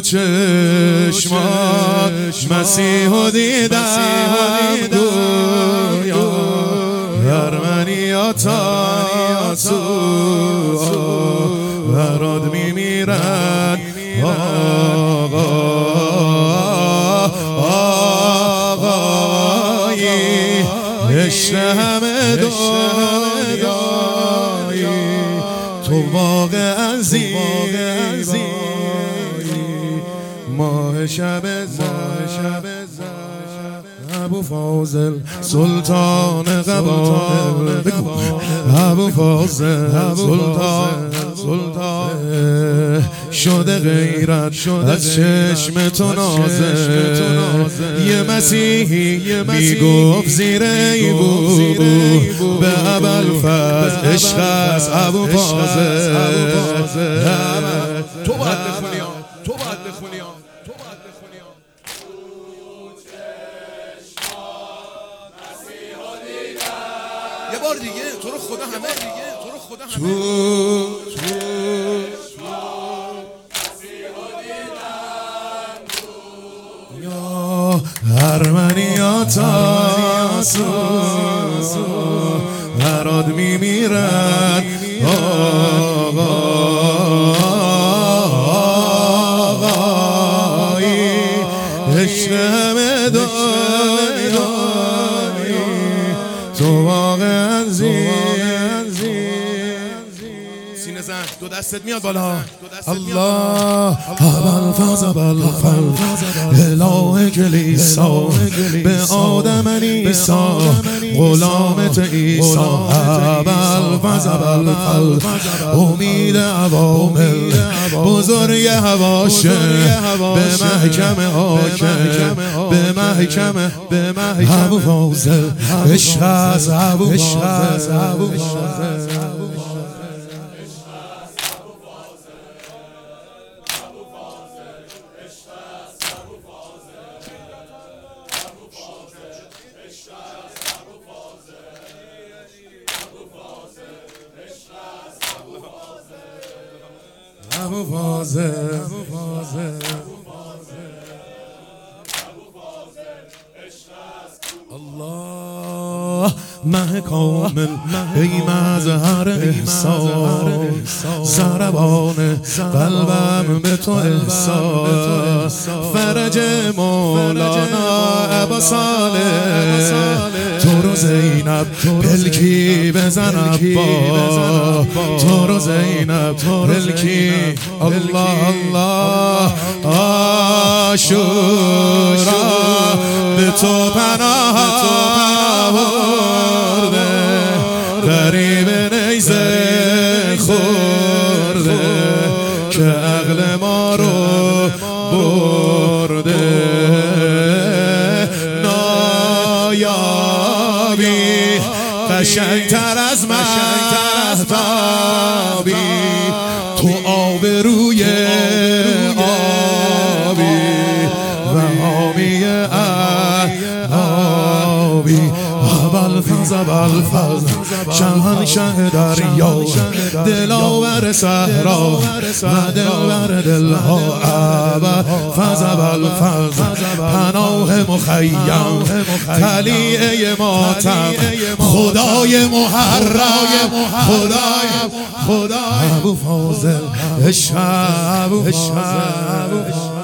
چشمات مسیحو دیدم گویا ارمنیات برات میمیرن آقایی عشق همه دنیایی تو واقعا زیبایی ماه شب ابو فاضل سلطان قبائل ابو فاضل سلطان شده غیرت از چشم تو نازه یه مسیحی میگفت زیر ای بود به ابوالفضل عشق از ابو فاضل تو باید بخونی یه بار دیگه تو رو خدا همه یا ارمنیات برات میمیرن آقایی عشق همه دنیایی تو واقعا سینه زن دو دستت میاد بالا الله ابوالفضل اله کلیسا به آدم عیسی غلامت عیسی ابوالفضل امید عوامل بزرگ هواشه به محکم حاکم به محکم ابوالفضل عشق از ابوالفضل الله مه کامل ای مظهر احسان ضربان قلبم به تو احساس فرج مولانا ابا صالح تو رو زینب پلکی بزن ابا تو رو زینب پلکی الله الله آشورا به تو پناه آورده غریب نیزه خورده که عقل ما رو برده نایابی قشنگتر از مهتابی تو آبروی آبی و حامی آبی ابوالفضل شاهنشه دریا دلاور صحرا و دلبر دلها ابوالفضل پناه مخیم طلیعه ماتم خدای محرم خدای ابوالفضل عشق